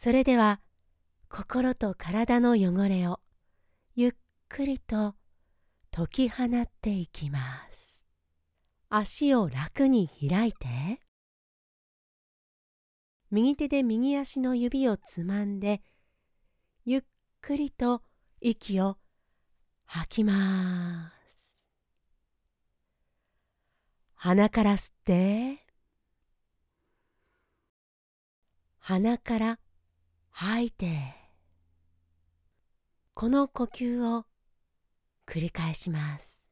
それでは心と体の汚れをゆっくりと解き放っていきます。足を楽に開いて、右手で右足の指をつまんで、ゆっくりと息を吐きます。鼻から吸って、鼻から吐いて、この呼吸を繰り返します。